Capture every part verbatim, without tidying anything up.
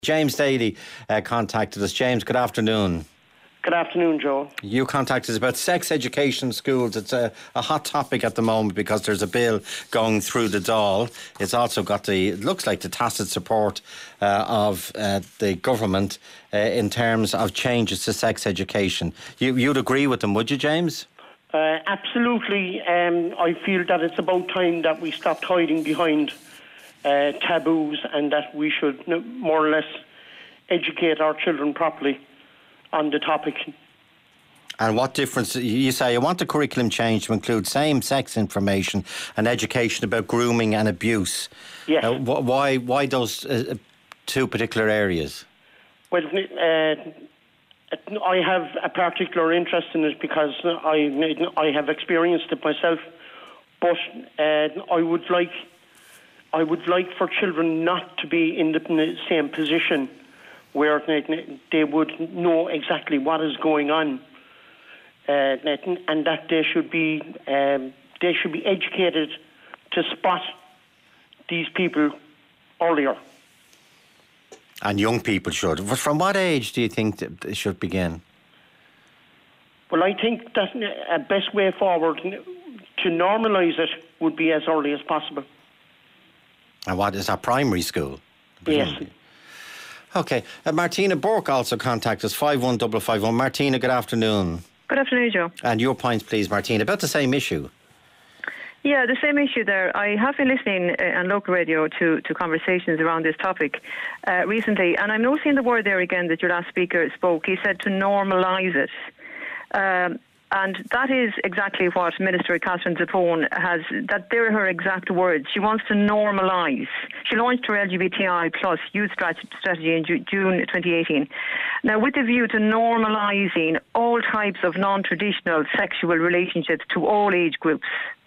James Daly uh, contacted us. James, good afternoon. Good afternoon, Joe. You contacted us about sex education in schools. It's a, a hot topic at the moment because there's a bill going through the Dáil. It's also got the, it looks like the tacit support uh, of uh, the government uh, in terms of changes to sex education. You, you'd agree with them, would you, James? Uh, absolutely. Um, I feel that it's about time that we stopped hiding behind uh, taboos and that we should more or less educate our children properly on the topic. And what difference, you say you want the curriculum change to include same-sex information and education about grooming and abuse. Yes. Uh, wh- why, why those uh, two particular areas? Well, uh, I have a particular interest in it because I, I have experienced it myself. But uh, I would like, I would like for children not to be in the same position where they would know exactly what is going on, uh, and that they should be um, they should be educated to spot these people earlier. And young people should. From what age do you think that they should begin? Well, I think that a best way forward to normalise it would be as early as possible. And what is that, primary school? Yes. Okay. Uh, Martina Burke also contacted us, five one five five one. Martina, good afternoon. Good afternoon, Joe. And your points, please, Martina, about the same issue. Yeah, the same issue there. I have been listening uh, on local radio to, to conversations around this topic uh, recently, and I'm noticing the word there again that your last speaker spoke. He said to normalise it. Um, and that is exactly what Minister Catherine Zappone has, that they're her exact words. She wants to normalise. She launched her L G B T I plus youth strategy in June twenty eighteen. Now, with the view to normalising all types of non-traditional sexual relationships to all age groups.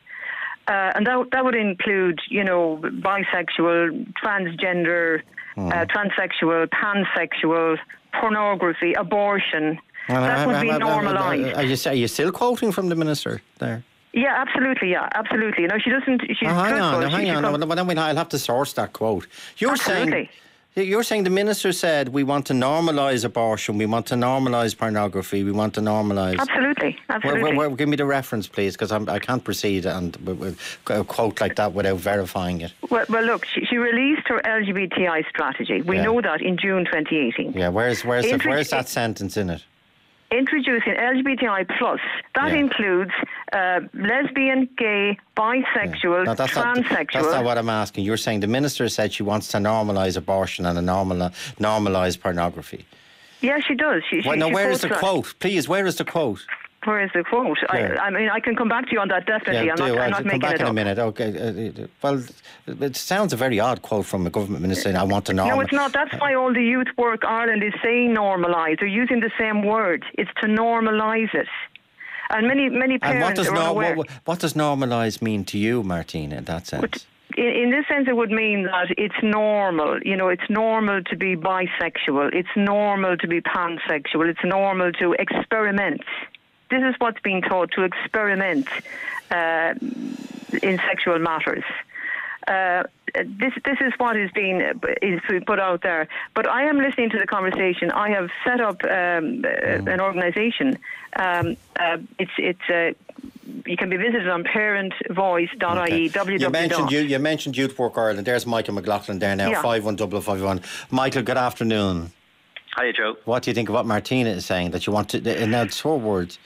Uh, and that, that would include, you know, bisexual, transgender, mm. uh, transsexual, pansexual, pornography, abortion. Well, that I, would I, be I, normalised. Are you, are you still quoting from the minister there? Yeah, absolutely, yeah, absolutely. No, she doesn't... She's oh, hang on, no, hang she, on. No, no, no, I'll have to source that quote. You're absolutely. saying... You're saying the minister said we want to normalise abortion, we want to normalise pornography, we want to normalise... Absolutely, absolutely. Where, where, where, give me the reference, please, because I can't proceed and with a quote like that without verifying it. Well, well look, she, she released her L G B T I strategy. We yeah. know that in June twenty eighteen. Yeah, where's, where's, Intro- the, where's that sentence in it? Introducing L G B T I plus. That yeah. includes uh, lesbian, gay, bisexual, yeah. no, that's transsexual. Not, that's not what I'm asking. You're saying the minister said she wants to normalise abortion and a normal, normalise pornography. Yeah, she does. She, well, she, no, she where is the that. quote? Please, where is the quote? Where is the quote? Yeah. I, I mean, I can come back to you on that, definitely. Yeah, I'm do. not, I'm I'll not come making back it in up. a minute. Okay. Uh, well, it sounds a very odd quote from a government minister saying, I want to normalise. No, it's not. That's why all the Youth Work Ireland is saying normalise. They're using the same word. It's to normalise it. And many, many parents and what does are no, unaware. What, what does normalise mean to you, Martina, in that sense? But in, in this sense, it would mean that it's normal. You know, it's normal to be bisexual. It's normal to be pansexual. It's normal to experiment. This is what's being taught, to experiment uh, in sexual matters. Uh, this this is what is being is put out there. But I am listening to the conversation. I have set up um, mm. an organisation. Um, uh, it's it's uh, you can be visited on parent voice dot I E. Okay. You mentioned you, you mentioned Youth Work Ireland. There's Michael McLaughlin there now. Five one double five one. Michael, good afternoon. Hi, Joe. What do you think of what Martina is saying? That you want to, and now it's her words.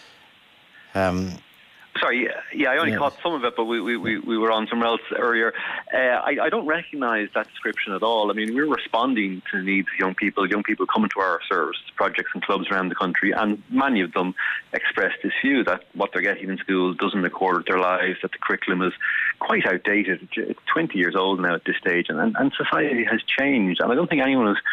Um, Sorry, yeah, I only yeah. caught some of it, but we, we, we, we were on somewhere else earlier. Uh, I, I don't recognise that description at all. I mean, we're responding to the needs of young people, young people coming to our service projects and clubs around the country, and many of them express this view that what they're getting in school doesn't record with their lives, that the curriculum is quite outdated. It's twenty years old now at this stage, and, and, and society has changed, and I don't think anyone is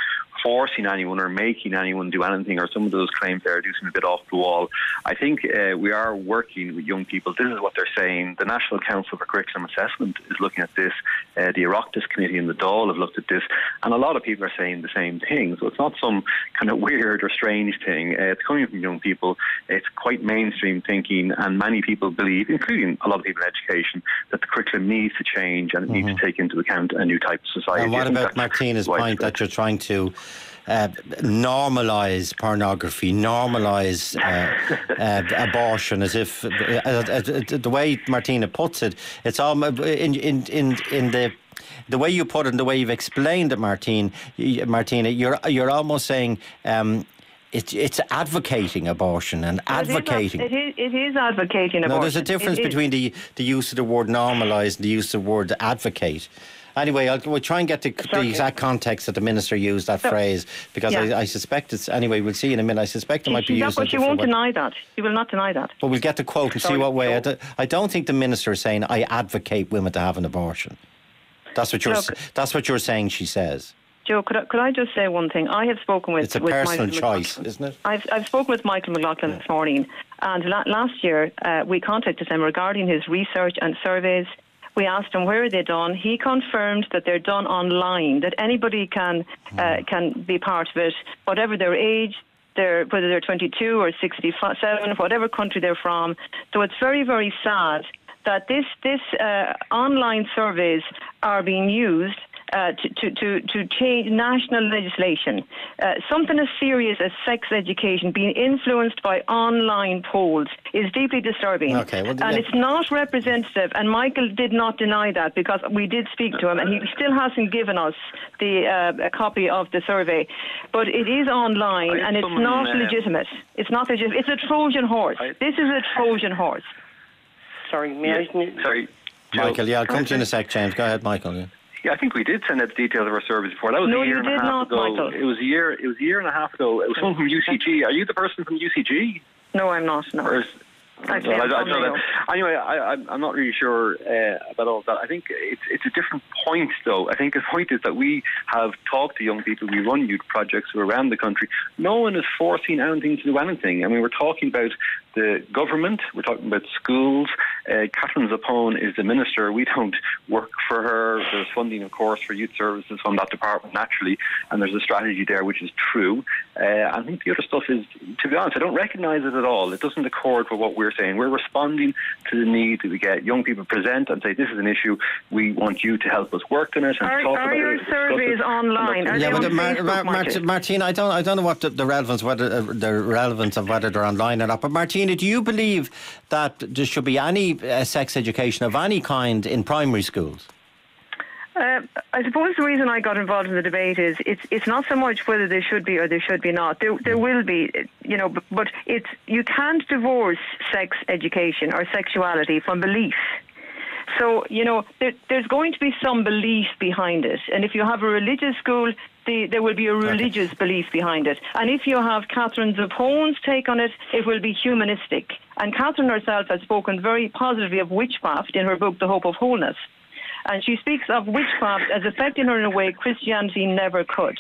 forcing anyone or making anyone do anything, or some of those claims there do seem a bit off the wall. I think uh, we are working with young people. This is what they're saying. The National Council for Curriculum Assessment is looking at this. Uh, the Oireachtas Committee and the Dáil have looked at this, and a lot of people are saying the same thing. So it's not some kind of weird or strange thing. Uh, it's coming from young people. It's quite mainstream thinking, and many people believe, including a lot of people in education, that the curriculum needs to change and it mm-hmm. needs to take into account a new type of society. And what about Martina's point that you're trying to uh, normalise pornography, normalise uh, uh, abortion, as if uh, uh, uh, the way Martina puts it, it's all in in in, in the. The way you put it and the way you've explained it, Martine, Martina, you're you're almost saying um, it's it's advocating abortion and advocating. It is, it is advocating abortion. No, there's a difference between the the use of the word normalise and the use of the word advocate. Anyway, I'll, we'll try and get the, the exact context that the minister used that so, phrase, because yeah. I, I suspect it's... Anyway, we'll see in a minute. I suspect it might be used... But she won't deny that. She will not deny that. But we'll get the quote and Sorry, see what way... I, do, I don't think the minister is saying, I advocate women to have an abortion. That's what you're, Look, that's what you're saying she says. Joe, could I, could I just say one thing? I have spoken with... It's a with personal Michael choice, McLaughlin. isn't it? I've, I've spoken with Michael McLaughlin this morning, and la- last year uh, we contacted him regarding his research and surveys. We asked him where are they done. He confirmed that they're done online, that anybody can uh, can be part of it, whatever their age, their, whether they're twenty-two or sixty-seven, whatever country they're from. So it's very, very sad that this this uh, online surveys are being used Uh, to, to, to, to change national legislation. Uh, something as serious as sex education being influenced by online polls is deeply disturbing. Okay, well, and yeah. it's not representative, and Michael did not deny that, because we did speak to him and he still hasn't given us the uh, a copy of the survey. But it is online and it's not uh, legitimate. It's not legitimate. It's a Trojan horse. I, this is a Trojan horse. Sorry, may yeah, I... Sorry. Michael, yeah, I'll come to you in a sec, James. Go ahead, Michael. Yeah. Yeah, I think we did send out the details of our service before. That was no, a year you and did a half not, ago. Michael. It was a year. It was a year and a half ago. It was someone from U C G. Are you the person from U C G? No, I'm not. No. Or is, I well, I, I don't know. Anyway, I, I'm not really sure uh, about all of that. I think it's it's a different point, though. I think the point is that we have talked to young people. We run youth projects around the country. No one is forcing anything to do anything. I mean, we're talking about the government. We're talking about schools. Uh, Catherine Zappone is the minister. We don't work for her. There's funding, of course, for youth services from that department, naturally, and there's a strategy there, which is true. Uh, I think the other stuff is, to be honest, I don't recognise it at all. It doesn't accord with what we're saying. We're responding to the need that we get young people present and say, this is an issue. We want you to help us work on it and are, talk are about your it. surveys online? Are yeah, they but on Mar- Facebook, Mar- Mar- Martina, I don't, I don't know what the, the relevance, whether uh, the relevance of whether they're online or not. But Martina, do you believe that there should be any uh, sex education of any kind in primary schools? Uh, I suppose the reason I got involved in the debate is it's it's not so much whether they should be or they should be not. There there will be, you know, but, but it's you can't divorce sex education or sexuality from belief. So, you know, there, there's going to be some belief behind it. And if you have a religious school, the, there will be a religious okay. belief behind it. And if you have Catherine Zappone's take on it, it will be humanistic. And Catherine herself has spoken very positively of witchcraft in her book, The Hope of Wholeness. And she speaks of witchcraft as affecting her in a way Christianity never could.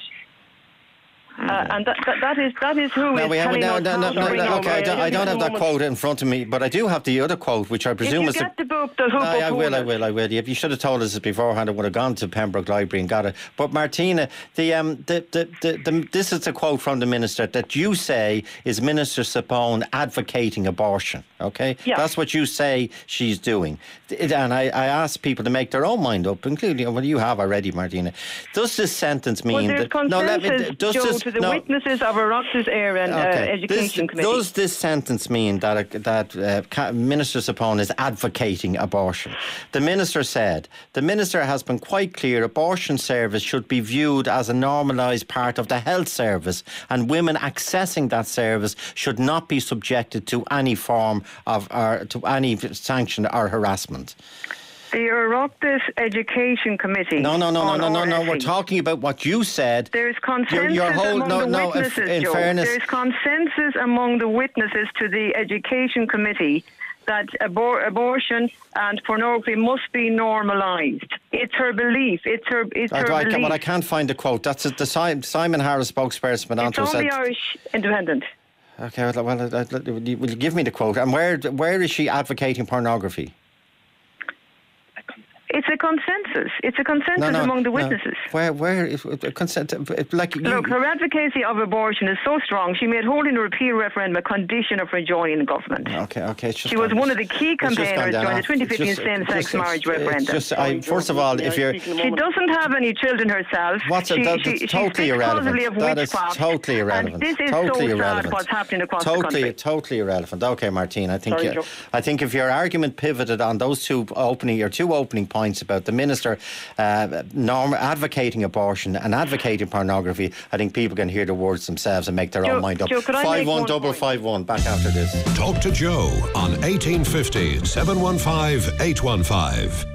Uh, and that, that, that is that is who no, is we telling no, us no, no, no, no, okay, I don't, I don't have that quote in front of me, but I do have the other quote, which I presume if is... you get the, the book, The Hope I, of I will, Wholeness. I will, I will. If you should have told us this beforehand, I would have gone to Pembroke Library and got it. But Martina, the, um, the, the, the, the, this is a quote from the minister that you say is Minister Zappone advocating abortion, okay? Yeah. That's what you say she's doing. And I, I ask people to make their own mind up, including, well, you have already, Martina. Does this sentence mean well, that... No, let me... Does Joe, this, to the no, witnesses of Oireachtas Éire and okay. uh, Education this, Committee. Does this sentence mean that uh, that uh, Minister Zappone is advocating abortion? The minister said, the minister has been quite clear abortion service should be viewed as a normalised part of the health service, and women accessing that service should not be subjected to any form of or to any sanction or harassment. The Oireachtas Education Committee. No, no, no, no, no, no, no. R S E. We're talking about what you said. There's consensus your, your whole, among no, the no, witnesses, in, in Joe. fairness, There's consensus among the witnesses to the Education Committee that abor- abortion and pornography must be normalised. It's her belief. It's her. It's I, her I, belief. well, I can't find the quote. That's a, the Simon, Simon Harris spokesperson. It's Anto on said, the Irish Independent. Okay, well, well uh, will you give me the quote? And where where is she advocating pornography? It's a consensus. It's a consensus No, no, among the no. witnesses. Where where is uh, consent? uh, Like you, Look, her advocacy of abortion is so strong, she made holding a repeal referendum a condition of her joining the government. Okay, okay. It's just She was gone- one of the key it's just gone campaigners down during the off. twenty It's fifteen just- same-sex it's- marriage it's referendum. Just, I, first of all, if you're She doesn't have any children herself. What's she, it? That, she, that's she totally speaks irrelevant. plausibly of That is witchcraft, totally irrelevant. And this is totally so irrelevant. sad what's happening across totally, the country. Totally irrelevant. Okay, Martine, I think Sorry, you, Joe. I think if your argument pivoted on those two opening or two opening points about the minister uh, norm, advocating abortion and advocating pornography, I think people can hear the words themselves and make their Joe- own mind up. Joe, could I Five make one one double point? five one. Back after this. Talk to Joe on eighteen fifty, seven one five, eight one five.